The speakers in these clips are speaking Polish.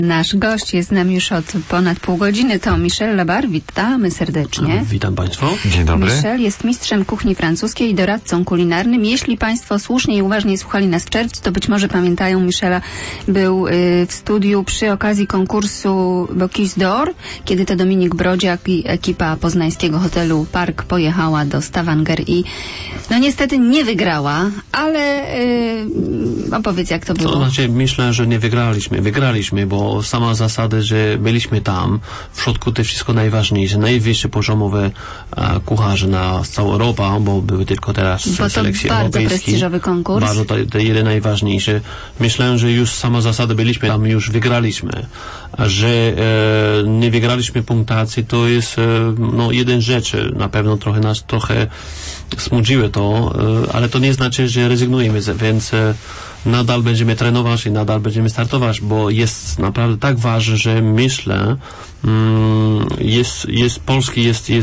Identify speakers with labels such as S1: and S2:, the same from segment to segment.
S1: Nasz gość jest z nami już od ponad pół godziny. To Michel Labar. Witamy serdecznie.
S2: Witam Państwa.
S3: Dzień dobry.
S1: Michel jest mistrzem kuchni francuskiej i doradcą kulinarnym. Jeśli Państwo słusznie i uważnie słuchali nas w czerwcu, to być może pamiętają Michela. Był w studiu przy okazji konkursu Bocuse d'Or, kiedy to Dominik Brodziak i ekipa poznańskiego hotelu Park pojechała do Stavanger i no niestety nie wygrała, ale opowiedz, jak to było.
S2: To znaczy, myślę, że nie wygraliśmy. Wygraliśmy, bo sama zasada, że byliśmy tam, w środku to wszystko najważniejsze, najwyższe poziomowe kucharze na całą Europę, bo były tylko teraz selekcje
S1: bardzo
S2: europejskie.
S1: Prestiżowy konkurs.
S2: Bardzo to jeden najważniejszy. Myślę, że już sama zasada byliśmy tam, już wygraliśmy. A że nie wygraliśmy punktacji, to jest jeden rzecz. Na pewno nas trochę smuciło to, ale to nie znaczy, że rezygnujemy, więc nadal będziemy trenować i nadal będziemy startować, bo jest naprawdę tak ważne, że myślę, polski jest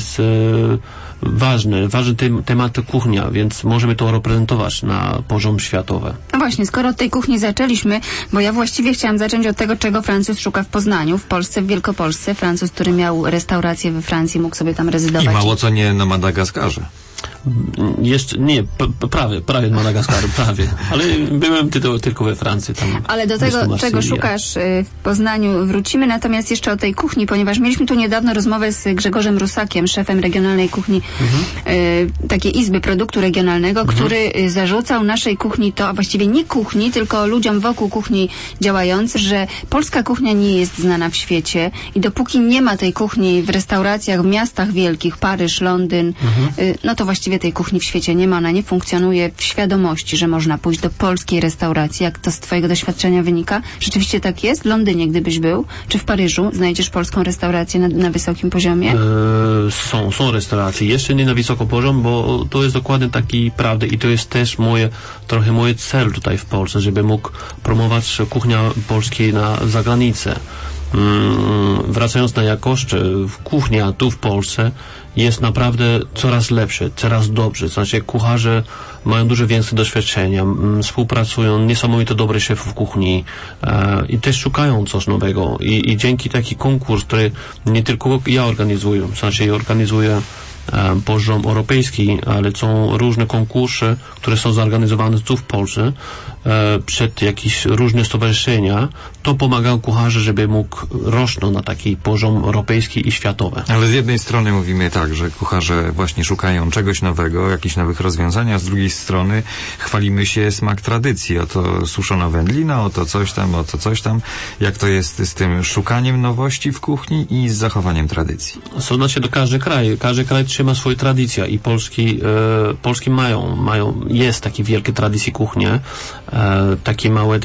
S2: ważny temat kuchnia, więc możemy to reprezentować na poziom światowy.
S1: No właśnie, skoro od tej kuchni zaczęliśmy, bo ja właściwie chciałam zacząć od tego, czego Francuz szuka w Poznaniu, w Polsce, w Wielkopolsce. Francuz, który miał restaurację we Francji, mógł sobie tam rezydować.
S3: I mało co nie na Madagaskarze.
S2: Jeszcze nie, prawie Madagaskaru, prawie. Ale byłem tylko we Francji. Tam
S1: ale do tego, czego szukasz w Poznaniu, wrócimy. Natomiast jeszcze o tej kuchni, ponieważ mieliśmy tu niedawno rozmowę z Grzegorzem Rusakiem, szefem regionalnej kuchni, takiej izby produktu regionalnego, który zarzucał naszej kuchni to, a właściwie nie kuchni, tylko ludziom wokół kuchni działających, że polska kuchnia nie jest znana w świecie i dopóki nie ma tej kuchni w restauracjach, w miastach wielkich, Paryż, Londyn, no to właściwie tej kuchni w świecie nie ma, ona nie funkcjonuje w świadomości, że można pójść do polskiej restauracji. Jak to z twojego doświadczenia wynika? Rzeczywiście tak jest? W Londynie, gdybyś był, czy w Paryżu znajdziesz polską restaurację na wysokim poziomie?
S2: Są restauracje. Jeszcze nie na wysokim poziomie, bo to jest dokładnie taki prawda i to jest też trochę mój cel tutaj w Polsce, żeby mógł promować kuchnię polskiej na zagranicę. Wracając na jakość, kuchnia tu w Polsce jest naprawdę coraz lepsze, coraz dobrze. Znaczy kucharze mają dużo więcej doświadczenia, współpracują, niesamowite dobre szefów kuchni i też szukają coś nowego. I dzięki taki konkurs, który nie tylko ja organizuję, znaczy organizuję poziom europejski, ale są różne konkursy, które są zorganizowane tu w Polsce przed jakieś różne stowarzyszenia. To pomaga kucharze, żeby mógł rosnąć na taki poziom europejski i światowy.
S3: Ale z jednej strony mówimy tak, że kucharze właśnie szukają czegoś nowego, jakichś nowych rozwiązań, a z drugiej strony chwalimy się smak tradycji. Oto suszona wędlina, oto coś tam. Jak to jest z tym szukaniem nowości w kuchni i z zachowaniem tradycji?
S2: To znaczy do każdy kraj trzyma swoją tradycję i Polski jest taki wielkie tradycji kuchnie, takie małe,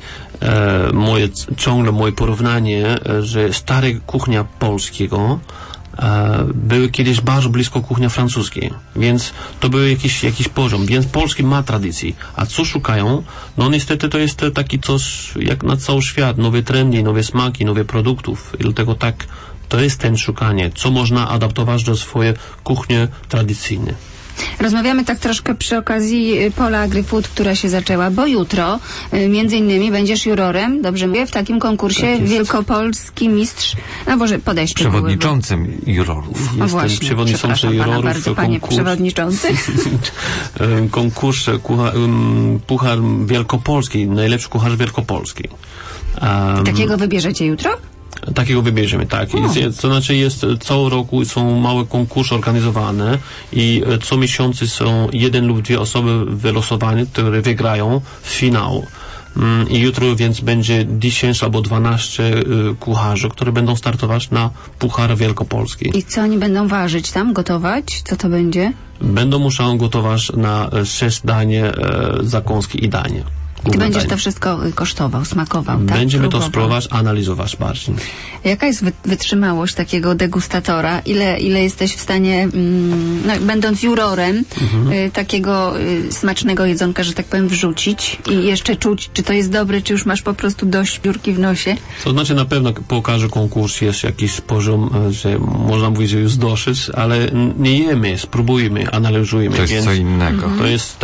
S2: moje porównanie, że stara kuchnia polskiego były kiedyś bardzo blisko kuchnia francuskiej, więc to był jakiś poziom, więc polski ma tradycję. A co szukają? No niestety to jest taki coś jak na cały świat, nowe trendy, nowe smaki, nowe produktów i dlatego tak to jest ten szukanie, co można adaptować do swojej kuchni tradycyjnej.
S1: Rozmawiamy tak troszkę przy okazji Pola Agri-Food, która się zaczęła, bo jutro między innymi będziesz jurorem, dobrze mówię, w takim konkursie tak wielkopolski mistrz, podaj szczegóły.
S3: Przewodniczącym jurorów.
S2: Jestem przewodniczącym jurorów.
S1: Bardzo, panie przewodniczący.
S2: Konkurs Puchar Wielkopolski, najlepszy kucharz Wielkopolski.
S1: Takiego wybierzecie jutro?
S2: Takiego wybierzemy, tak. To znaczy co roku są małe konkursy organizowane i co miesiące są 1 lub 2 osoby wylosowane, które wygrają w finał. I jutro więc będzie 10 albo 12 kucharzy, które będą startować na Puchar Wielkopolski.
S1: I co oni będą ważyć tam, gotować? Co to będzie?
S2: Będą musieli gotować na 6 danie, zakąski i danie.
S1: Ty będziesz to wszystko kosztował, smakował, tak?
S2: Będziemy to spróbować, analizować bardziej.
S1: Jaka jest wytrzymałość takiego degustatora? Ile jesteś w stanie, będąc jurorem, takiego smacznego jedzonka, że tak powiem, wrzucić i jeszcze czuć, czy to jest dobre, czy już masz po prostu dość piórki w nosie?
S2: To znaczy na pewno po każdym konkursie jest jakiś poziom, że można mówić, że już dosyć, ale nie jemy, spróbujemy, analizujemy.
S3: To jest co innego.
S2: To jest taki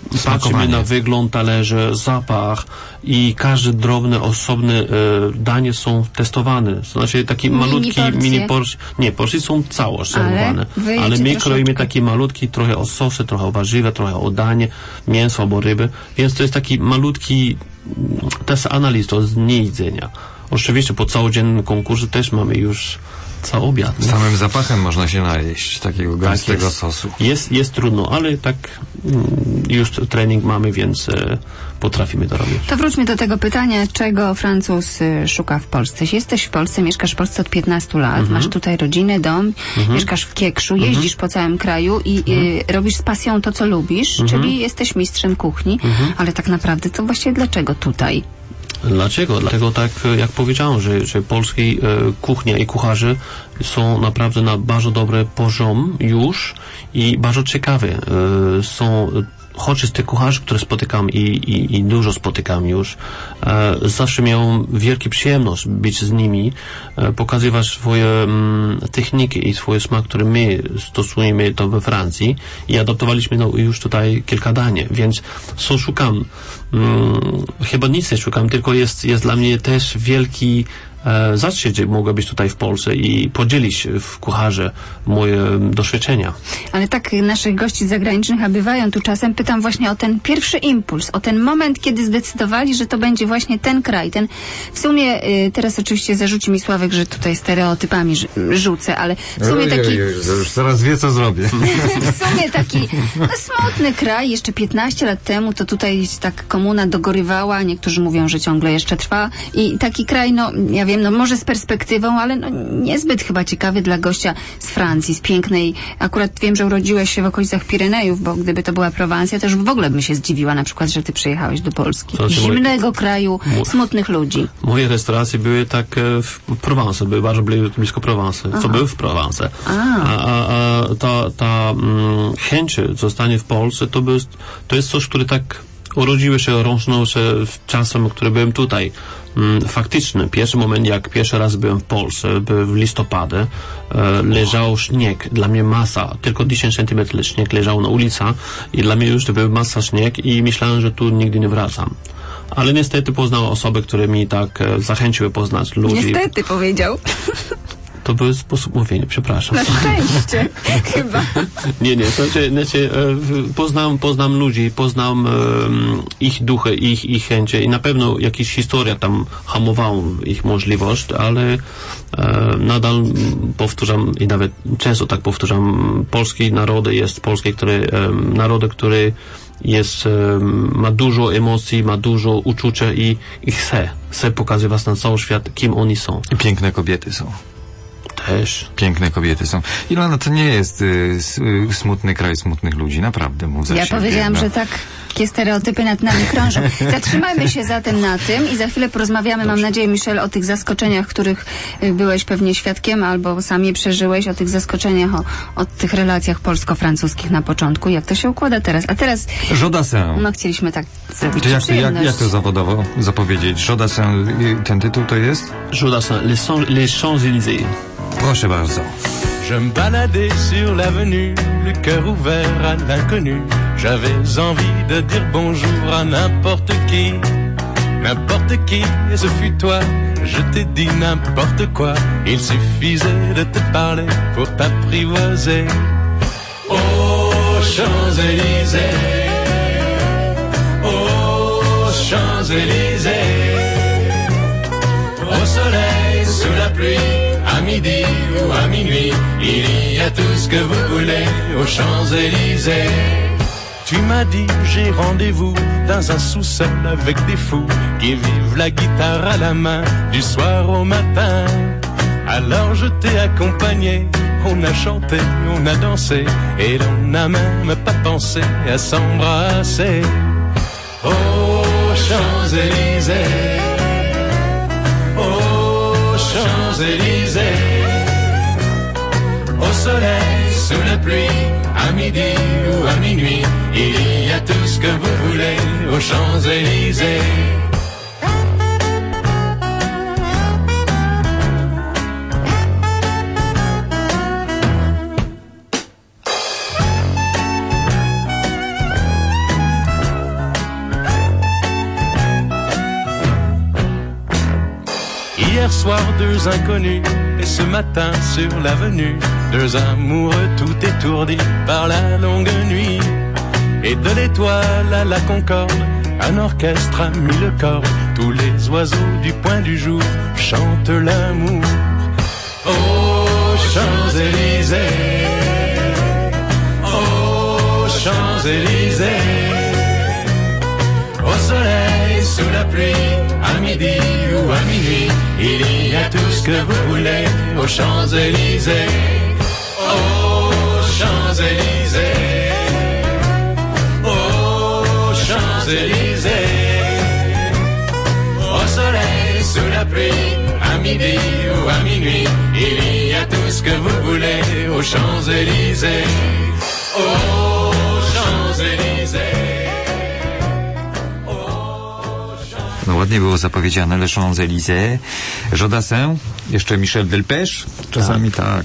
S2: patrzymy na wygląd talerza, zapach i każdy drobny, osobny danie są testowane. To znaczy takie malutkie mini porcje. Nie, porcje są całość serwowane. Ale my kroimy takie malutkie, trochę o sosy, trochę o warzywa, trochę o danie, mięso albo ryby. Więc to jest taki malutki test analiz, to jest niejedzenia. Oczywiście po całodziennym konkursie też mamy już cały obiad.
S3: Samym zapachem można się najeść takiego gęstego
S2: tak
S3: sosu.
S2: Jest trudno, ale tak już trening mamy, więc potrafimy to robić.
S1: To wróćmy do tego pytania, czego Francuz szuka w Polsce. Jesteś w Polsce, mieszkasz w Polsce od 15 lat, masz tutaj rodzinę, dom, mieszkasz w Kiekszu, jeździsz po całym kraju i robisz z pasją to, co lubisz, czyli jesteś mistrzem kuchni, ale tak naprawdę to właściwie dlaczego tutaj?
S2: Dlaczego? Dlatego tak jak powiedziałem, że polskie kuchnia i kucharze są naprawdę na bardzo dobry poziom już i bardzo ciekawe. Są choć z tych kucharzy, które spotykam i dużo spotykam już, zawsze miałem wielką przyjemność być z nimi, pokazywać swoje techniki i swoje smak, które my stosujemy to we Francji i adaptowaliśmy już tutaj kilka dań, więc co szukam? Chyba nic nie szukam, tylko jest dla mnie też wielki zaszczyt, że mogę być tutaj w Polsce i podzielić w kucharze moje doświadczenia.
S1: Ale tak naszych gości zagranicznych, a bywają tu czasem, pytam właśnie o ten pierwszy impuls, o ten moment, kiedy zdecydowali, że to będzie właśnie ten kraj. W sumie, teraz oczywiście zarzuci mi Sławek, że tutaj stereotypami rzucę, ale w sumie taki...
S3: Już teraz wie, co zrobię.
S1: W sumie taki smutny kraj. Jeszcze 15 lat temu to tutaj tak komuna dogorywała, niektórzy mówią, że ciągle jeszcze trwa i taki kraj, ja wiem, może z perspektywą, ale niezbyt chyba ciekawy dla gościa z Francji, z pięknej. Akurat wiem, że urodziłeś się w okolicach Pirenejów, bo gdyby to była Prowansja, to już w ogóle bym się zdziwiła na przykład, że ty przyjechałeś do Polski. Zimnego kraju, smutnych ludzi.
S2: Moje restauracje były tak w Provence, były bardzo blisko Provence, co były w Provence. A ta chęć zostanie w Polsce, to jest coś, które tak urodziły się, rosną się w czasem, który byłem tutaj. Faktycznie, pierwszy moment, jak pierwszy raz byłem w Polsce, w listopadzie, leżał śnieg, dla mnie masa, tylko 10 cm śnieg leżał na ulicy i dla mnie już to był masa śnieg i myślałem, że tu nigdy nie wracam. Ale niestety poznałem osoby, które mi tak zachęciły poznać ludzi.
S1: Niestety powiedział.
S2: To był sposób mówienia, przepraszam.
S1: Na szczęście, chyba.
S2: Nie, znaczy poznam ludzi, poznam ich duchy, ich chęcie i na pewno jakaś historia tam hamowała ich możliwość, ale nadal powtarzam i nawet często tak powtarzam, polski narody jest polskie, narody, który ma dużo emocji, ma dużo uczucia i chce pokazywać na cały świat, kim oni są.
S3: I piękne kobiety są.
S2: Też.
S3: Piękne kobiety są. Ilona, to nie jest smutny kraj smutnych ludzi, naprawdę mów za siebie.
S1: Ja powiedziałam, że takie stereotypy nad nami krążą. Zatrzymajmy się zatem na tym i za chwilę porozmawiamy, mam nadzieję, Michel, o tych zaskoczeniach, których byłeś pewnie świadkiem albo sam je przeżyłeś, o tych zaskoczeniach, o tych relacjach polsko-francuskich na początku. Jak to się układa teraz? A teraz...
S3: Jodassin.
S1: Chcieliśmy tak zrobić
S3: jak to zawodowo zapowiedzieć? Jodassin, ten tytuł to jest?
S2: Jodassin, Les Champs-Élysées.
S3: Proszę bardzo.
S4: Je me baladais sur l'avenue, le cœur ouvert à l'inconnu. J'avais envie de dire bonjour à n'importe qui. N'importe qui, et ce fut toi. Je t'ai dit n'importe quoi. Il suffisait de te parler pour t'apprivoiser. Aux Champs-Élysées, aux Champs-Élysées, au soleil, sous la pluie. À midi ou à minuit, il y a tout ce que vous voulez aux Champs-Élysées. Tu m'as dit j'ai rendez-vous dans un sous-sol avec des fous qui vivent la guitare à la main du soir au matin. Alors je t'ai accompagné, on a chanté, on a dansé et l'on n'a même pas pensé à s'embrasser. Aux Champs-Élysées, Champs-Élysées, au soleil, sous la pluie, à midi ou à minuit, il y a tout ce que vous voulez aux Champs-Élysées. encore deux inconnus, et ce matin sur l'avenue, deux amoureux tout étourdis par la longue nuit. Et de l'étoile à la Concorde, un orchestre a mis le corps, tous les oiseaux du point du jour chantent l'amour. Aux Champs-Élysées, aux Champs-Élysées, au soleil, sous la pluie, à midi ou à minuit, il y a tout ce que vous voulez aux Champs-Élysées. Aux Champs-Élysées, aux Champs-Élysées, au soleil, sous la pluie, à midi ou à minuit, il y a tout ce que vous voulez aux Champs-Élysées. Aux Champs-Élysées.
S3: No ładnie było zapowiedziane Le Champs-Élysées, Jodassin, jeszcze Michel Delpech, czasami tak,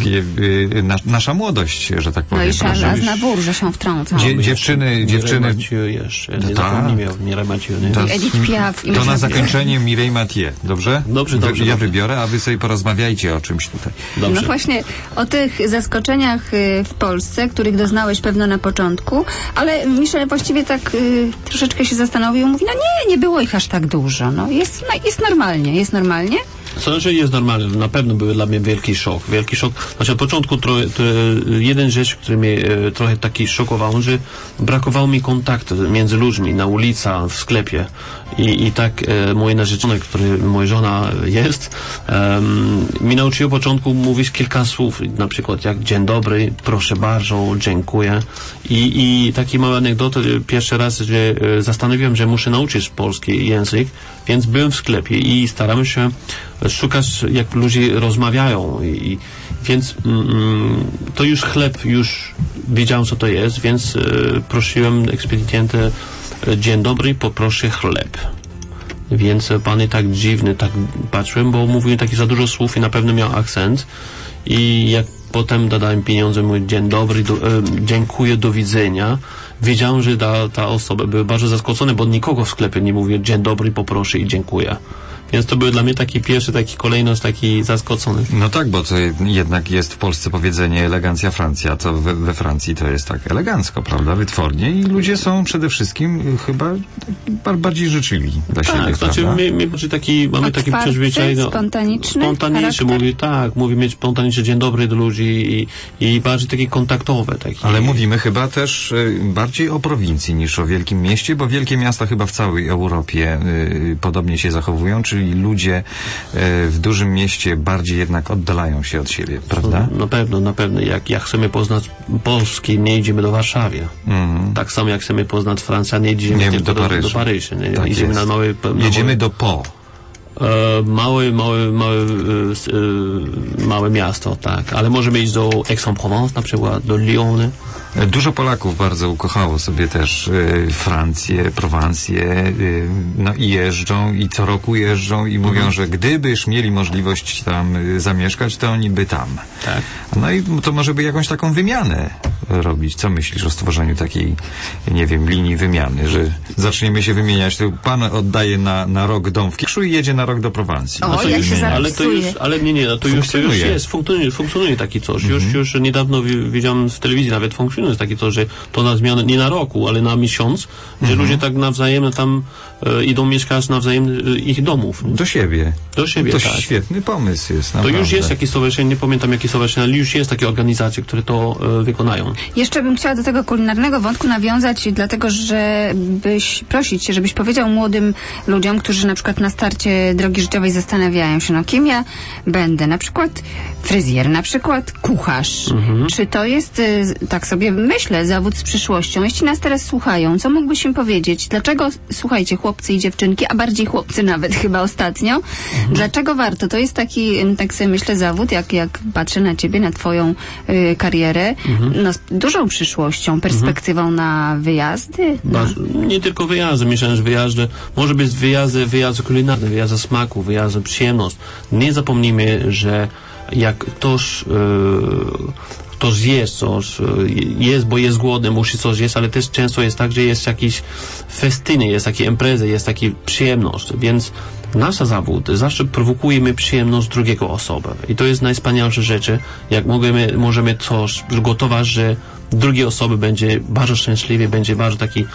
S3: nasza młodość, że tak powiem.
S1: No i Charles Aznavour, że się wtrącał.
S3: Dziewczyny...
S2: jeszcze, nie zapomnijmy o Mireille Mathieu, nie?
S1: I Edith Piaf.
S3: To na zakończenie Mireille Mathieu, dobrze?
S2: Dobrze.
S3: Ja wybiorę, a wy sobie porozmawiajcie o czymś tutaj.
S2: Dobrze.
S1: No właśnie o tych zaskoczeniach w Polsce, których doznałeś pewno na początku, ale Michel właściwie tak troszeczkę się zastanowił i mówi, no nie było ich aż tak dużo. No jest normalnie.
S2: Znaczy jest normalne, na pewno był dla mnie wielki szok. Znaczy na początku jeden rzecz, który mnie trochę taki szokował, że brakowało mi kontaktu między ludźmi, na ulicy, w sklepie. I tak moje narzeczone, który moja żona jest, mi nauczyło na początku mówić kilka słów, na przykład jak dzień dobry, proszę bardzo, dziękuję. I taki mały anegdota, pierwszy raz, że zastanowiłem, że muszę nauczyć polski język, więc byłem w sklepie i staramy się szukać, jak ludzie rozmawiają. Więc to już chleb, już wiedziałem, co to jest, więc prosiłem ekspedientę, dzień dobry, poproszę chleb. Więc pan tak dziwny, tak patrzyłem, bo mówiłem taki za dużo słów i na pewno miał akcent. I jak potem dodałem pieniądze, mówię dzień dobry, dziękuję, do widzenia. Wiedziałem, że ta osoba była bardzo zaskoczona, bo nikogo w sklepie nie mówił dzień dobry, poproszę i dziękuję. Więc to był dla mnie taki pierwszy, taki kolejność, taki zaskoczony.
S3: No tak, bo to jednak jest w Polsce powiedzenie elegancja Francja, to we Francji to jest tak elegancko, prawda, wytwornie i ludzie są przede wszystkim chyba bardziej życzliwi dla siebie,
S2: znaczy mamy taki przyzwyczaj,
S1: spontaniczny
S2: mówi mieć spontaniczny dzień dobry do ludzi i bardziej takie kontaktowe.
S3: Ale mówimy chyba też bardziej o prowincji niż o wielkim mieście, bo wielkie miasta chyba w całej Europie podobnie się zachowują, czyli ludzie w dużym mieście bardziej jednak oddalają się od siebie, prawda?
S2: Na pewno. Jak chcemy poznać Polskę, nie idziemy do Warszawy. Tak samo jak chcemy poznać Francję, nie idziemy tylko do Paryża.
S3: Tak
S2: idziemy
S3: jest. Jedziemy do Po.
S2: Małe miasto, tak. Ale możemy iść do Aix-en-Provence, na przykład do Lyonu.
S3: Dużo Polaków bardzo ukochało sobie też Francję, Prowancję, no i jeżdżą i co roku jeżdżą i mówią, że gdybyż mieli możliwość tam zamieszkać, to oni by tam.
S2: Tak.
S3: No i to może by jakąś taką wymianę robić. Co myślisz o stworzeniu takiej, nie wiem, linii wymiany, że zaczniemy się wymieniać, to pan oddaje na rok dom w Kiszu i jedzie na rok do Prowancji.
S1: O, jak się zapisuje.
S2: To już jest, funkcjonuje taki coś. Już niedawno widziałem w telewizji, nawet funkcjonuje takie coś, że to na zmianę, nie na roku, ale na miesiąc, że ludzie tak nawzajem tam idą mieszkać nawzajem ich domów.
S3: Do siebie. To
S2: tak.
S3: Świetny pomysł jest.
S2: To już jest jakieś stowarzyszenie, nie pamiętam jakie stowarzyszenie, ale już jest takie organizacje, które to wykonają.
S1: Jeszcze bym chciała do tego kulinarnego wątku nawiązać, dlatego prosić cię, żebyś powiedział młodym ludziom, którzy na przykład na starcie drogi życiowej zastanawiają się, kim ja będę, na przykład fryzjer, na przykład kucharz. Czy to jest, tak sobie myślę, zawód z przyszłością? Jeśli nas teraz słuchają, co mógłbyś im powiedzieć? Dlaczego, słuchajcie, chłopcy i dziewczynki, a bardziej chłopcy nawet chyba ostatnio, dlaczego warto? To jest taki, tak sobie myślę, zawód, jak patrzę na ciebie, na twoją karierę, z dużą przyszłością, perspektywą na wyjazdy?
S2: Nie tylko wyjazdy, myślę, że wyjazdy, może być wyjazdy kulinarne, wyjazdy smaku, wyjazdy przyjemność. Nie zapomnijmy, że jak ktoś zje coś, bo jest głodny, musi coś jeść, ale też często jest tak, że jest jakiś festyny, jest takie imprezy, jest taka przyjemność, więc Nasz zawód zawsze prowokujemy przyjemność drugiego osoby. I to jest najwspanialsza rzecz, jak możemy coś przygotować, że drugie osoby będzie bardzo szczęśliwie, będzie bardzo taki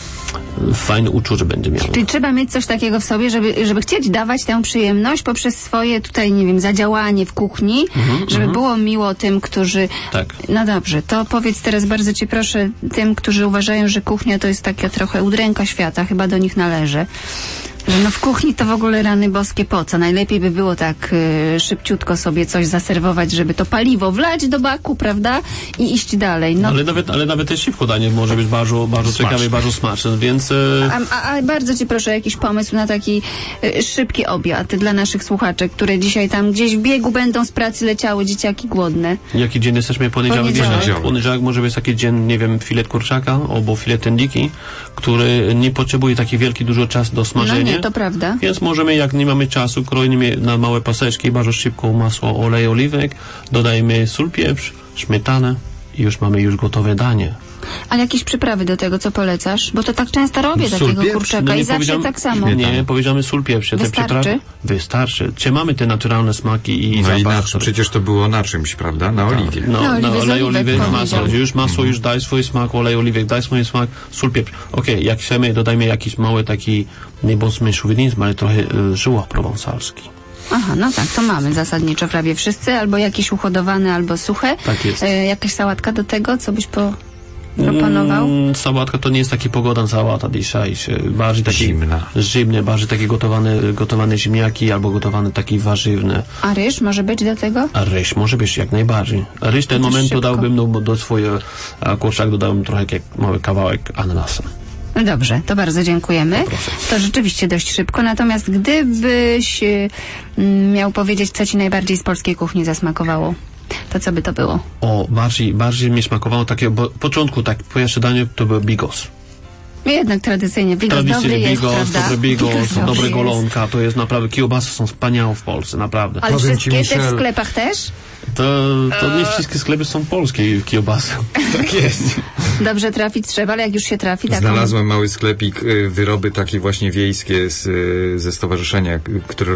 S2: fajne uczucie będzie miało.
S1: Czyli trzeba mieć coś takiego w sobie, żeby chcieć dawać tę przyjemność poprzez swoje tutaj, nie wiem, zadziałanie w kuchni, żeby było miło tym, którzy...
S2: Tak.
S1: No dobrze, to powiedz teraz bardzo cię proszę tym, którzy uważają, że kuchnia to jest taka trochę udręka świata, chyba do nich należy. Że no w kuchni to w ogóle rany boskie po co? Najlepiej by było tak szybciutko sobie coś zaserwować, żeby to paliwo wlać do baku, prawda? I iść dalej. No.
S2: Ale nawet też szybko danie może być bardzo ciekawe i bardzo smaczne, więc...
S1: A bardzo cię proszę jakiś pomysł na taki szybki obiad dla naszych słuchaczek, które dzisiaj tam gdzieś w biegu będą z pracy leciały dzieciaki głodne.
S2: Jaki dzień jesteśmy? Poniedziałek. Poniedziałek może być taki dzień, nie wiem, filet kurczaka albo filet tendiki, który nie potrzebuje taki wielki dużo czasu do smażenia.
S1: No nie, to prawda.
S2: Więc możemy, jak nie mamy czasu, kroimy na małe paseczki, bardzo szybko masło, olej, oliwek, dodajemy sól, pieprz, śmietanę i już mamy gotowe danie.
S1: Ale jakieś przyprawy do tego, co polecasz? Bo to tak często robię
S3: Sól,
S1: takiego
S3: pieprz?
S1: kurczaka i zawsze tak samo.
S2: Nie, powiedziamy sól, pieprz.
S1: Wystarczy?
S2: Wystarczy. Czy mamy te naturalne smaki i
S3: No i
S2: zapach?
S3: przecież to było na czymś, prawda? Na oliwie.
S2: No,
S1: Na oliwie,
S2: olej,
S1: z oliwek
S2: oliwek, masło.
S1: powiedział.
S2: Już masło już daj swój smak, olej, oliwek daj swój smak, sól, pieprz. Okej, jak chcemy, dodajmy jakiś mały taki, nie bądźmy szowinizm, ale trochę żułach prowansalski.
S1: Aha, no tak, to mamy zasadniczo prawie wszyscy, albo jakieś uhodowane, albo suche.
S2: Tak jest.
S1: Jakaś sałatka do tego, co byś proponował?
S2: Sałatka to nie jest taki pogodan sałata dzisiaj. Bardziej taki zimne, bardziej takie gotowane ziemniaki albo gotowane takie warzywne.
S1: A ryż może być do tego?
S2: A ryż może być jak najbardziej. A ryż w ten moment dodałbym do swojego kurczaka dodałem trochę mały kawałek ananasa.
S1: No dobrze, to bardzo dziękujemy. To rzeczywiście dość szybko. Natomiast gdybyś miał powiedzieć, co ci najbardziej z polskiej kuchni zasmakowało, to co by to było?
S2: Bardziej mi smakowało takiego, bo początku pierwsze danie to był bigos.
S1: Jednak tradycyjnie bigos dobry jest, prawda?
S2: Dobry bigos, dobre golonka, to jest naprawdę, kiełbasy są wspaniałe w Polsce, naprawdę.
S1: Ale wszystkie te w sklepach też?
S2: To nie wszystkie sklepy są polskie kiełbasy.
S3: Tak jest.
S1: Dobrze trafić trzeba, ale jak już się trafi...
S3: Znalazłem mały sklepik, wyroby takie właśnie wiejskie ze stowarzyszenia, które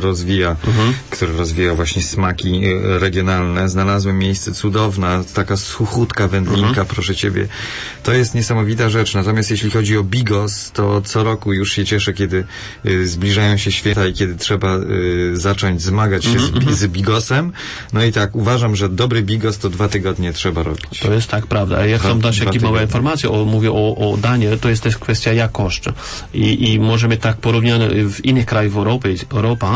S3: rozwija właśnie smaki regionalne. Znalazłem miejsce cudowne, taka suchutka wędlinka, proszę ciebie. To jest niesamowita rzecz. Natomiast jeśli chodzi o bigos, to co roku już się cieszę, kiedy zbliżają się święta i kiedy trzeba zacząć zmagać się z bigosem. No i tak, uważam, że dobry bigos to 2 tygodnie trzeba robić.
S2: To jest tak, prawda. Ja chcę dać jakieś małe informacje, mówię o danie, to jest też kwestia jakości. I możemy tak porównać w innych krajach Europa,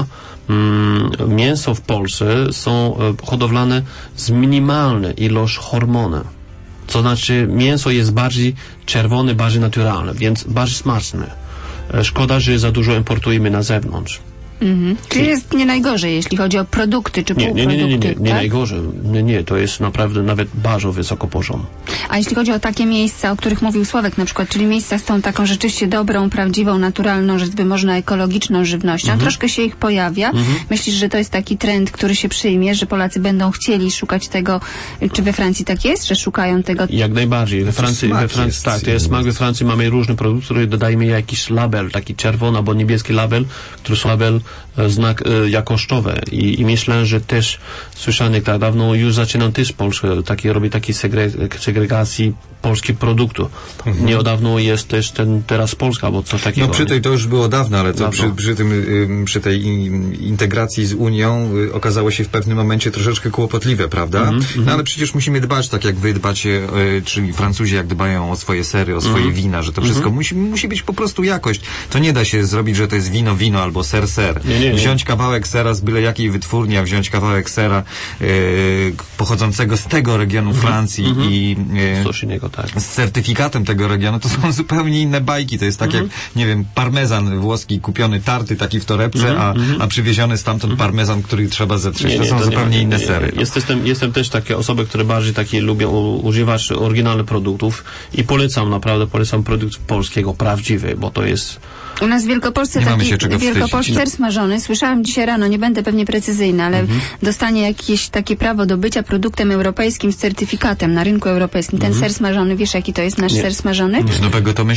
S2: mięso w Polsce są hodowlane z minimalną ilość hormonów. To znaczy mięso jest bardziej czerwone, bardziej naturalne, więc bardziej smaczne. Szkoda, że za dużo importujemy na zewnątrz.
S1: Czyli jest nie najgorzej, jeśli chodzi o produkty czy półprodukty.
S2: Nie najgorzej. Nie, to jest naprawdę nawet bardzo wysoko poziom.
S1: A jeśli chodzi o takie miejsca, o których mówił Sławek na przykład, czyli miejsca z tą taką rzeczywiście dobrą, prawdziwą, naturalną, żeby można ekologiczną żywnością, troszkę się ich pojawia. Myślisz, że to jest taki trend, który się przyjmie, że Polacy będą chcieli szukać tego, czy we Francji tak jest, że szukają tego?
S2: Jak najbardziej. We Francji tak, to jest smak. We Francji mamy różne produkty, które dodajemy jakiś label, taki czerwony albo niebieski label, który jest label znak jakościowy i myślę, że też słyszałem tak dawno, już zaczynam też robić takiej segregacji polskich produktów. Niedawno jest też teraz Polska, bo coś takiego.
S3: No przy tej to już było dawno, ale to przy tej integracji z Unią okazało się w pewnym momencie troszeczkę kłopotliwe, prawda? No ale przecież musimy dbać, tak jak wy dbacie, czyli Francuzi jak dbają o swoje sery, o swoje wina, że to wszystko musi być po prostu jakość. To nie da się zrobić, że to jest wino albo ser.
S2: Nie.
S3: Wziąć kawałek sera z byle jakiej wytwórni, a wziąć kawałek sera pochodzącego z tego regionu Francji i z certyfikatem tego regionu, to są zupełnie inne bajki. To jest tak jak, nie wiem, parmezan włoski kupiony tarty taki w torebce, a przywieziony stamtąd parmezan, który trzeba zetrzeć. To są zupełnie inne sery.
S2: Jestem też takie osoby, które bardziej lubią używać oryginalnych produktów i polecam produkt polskiego, prawdziwy, bo to jest...
S1: U nas w Wielkopolsce taki wielkopolszter smażony. Słyszałam dzisiaj rano, nie będę pewnie precyzyjna, ale dostanie jakieś takie prawo do bycia produktem europejskim z certyfikatem na rynku europejskim. Ten ser smażony, wiesz jaki to jest nasz ser smażony?
S3: Z nowego to myślę?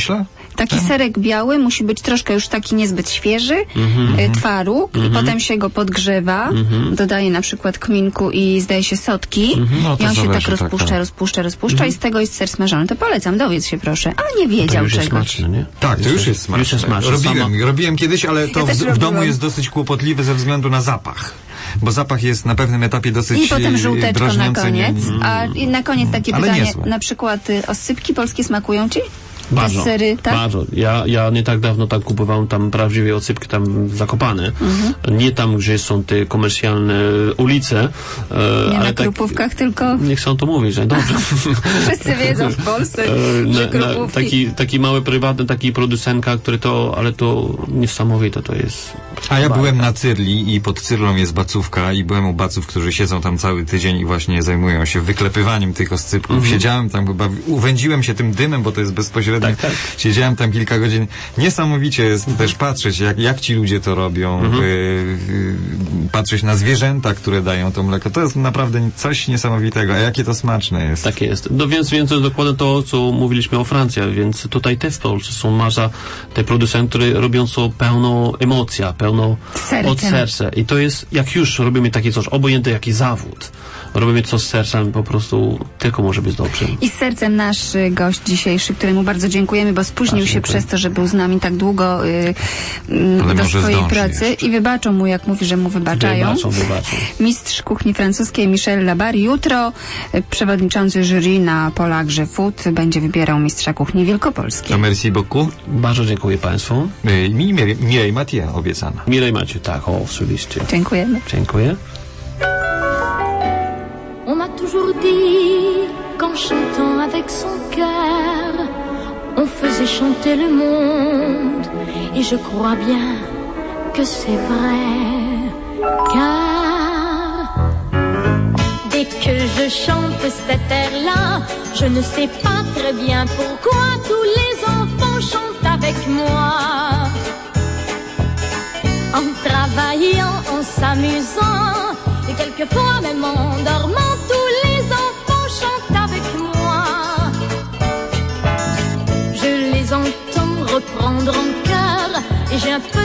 S1: Taki serek biały musi być troszkę już taki niezbyt świeży, twaróg i potem się go podgrzewa, dodaje na przykład kminku i zdaje się sotki
S3: No, to
S1: i on się
S3: zależy,
S1: tak rozpuszcza i z tego jest ser smażony. To polecam, dowiedz się proszę. A nie
S2: To
S1: wiedział
S2: już jest
S1: czegoś.
S2: smaczne, nie?
S3: Tak, to już jest smaczne.
S2: Już jest smaczne.
S3: Robiłem kiedyś, ale to
S1: też
S3: w
S1: robiłam.
S3: domu jest dosyć kłopotliwe ze względu na zapach. Bo zapach jest na pewnym etapie dosyć
S1: I potem żółteczko na
S3: drażniący.
S1: koniec. A i na koniec takie
S3: Ale
S1: pytanie,
S3: niezłe.
S1: na przykład oscypki polskie smakują ci?
S2: Bardzo,
S1: Te sery, tak?
S2: bardzo. Ja nie tak dawno tam kupowałem tam prawdziwe osypki tam w Zakopane. Nie tam, gdzie są te komercjalne ulice.
S1: Nie
S2: ale
S1: na Krupówkach, tylko
S2: Nie chcą to mówić, że dobrze.
S1: wszyscy wiedzą w Polsce, że Krupówki.
S2: Taki mały prywatny, taki producentka, który to, ale to niesamowite to jest.
S3: A ja byłem na Cyrli i pod Cyrlą jest bacówka i byłem u baców, którzy siedzą tam cały tydzień i właśnie zajmują się wyklepywaniem tych oscypków. Siedziałem tam chyba, uwędziłem się tym dymem, bo to jest bezpośrednio.
S2: Tak.
S3: Siedziałem tam kilka godzin. Niesamowicie jest też patrzeć, jak ci ludzie to robią. Patrzeć na zwierzęta, które dają to mleko. To jest naprawdę coś niesamowitego. A jakie to smaczne jest.
S2: Tak jest. No więc to jest dokładnie to, co mówiliśmy o Francji, więc tutaj też w Polsce są masa te producenty, które robią co pełno emocja, pełno
S1: Sercem.
S2: od serca. I to jest, jak już robimy takie coś, obojętnie jaki zawód, robimy coś z sercem, po prostu tylko może być dobrze.
S1: I z sercem nasz gość dzisiejszy, któremu bardzo dziękujemy, bo spóźnił się
S2: Dziękuję.
S1: przez to, że był z nami tak długo
S3: Ale
S1: do
S3: może
S1: swojej
S3: zdąży
S1: pracy
S3: jeszcze.
S1: i wybaczą mu, jak mówi, że mu wybaczają.
S2: Wybaczą.
S1: Mistrz kuchni francuskiej Michel Labar. Jutro przewodniczący jury na Polagrze Food będzie wybierał mistrza kuchni wielkopolskiej.
S3: To merci beaucoup.
S2: Bardzo dziękuję Państwu.
S3: Mireille Mathieu obiecana.
S2: Mirej Maciu, tak, oczywiście.
S1: Dziękujemy.
S2: Dziękuję.
S5: On m'a toujours dit qu'en chantant avec son cœur, on faisait chanter le monde. Et je crois bien que c'est vrai, car dès que je chante cet air-là, je ne sais pas très bien pourquoi tous les enfants chantent avec moi. En travaillant, en s'amusant, et quelquefois même en dormant, tous les enfants chantent avec moi. Je les entends reprendre en chœur, et j'ai un peu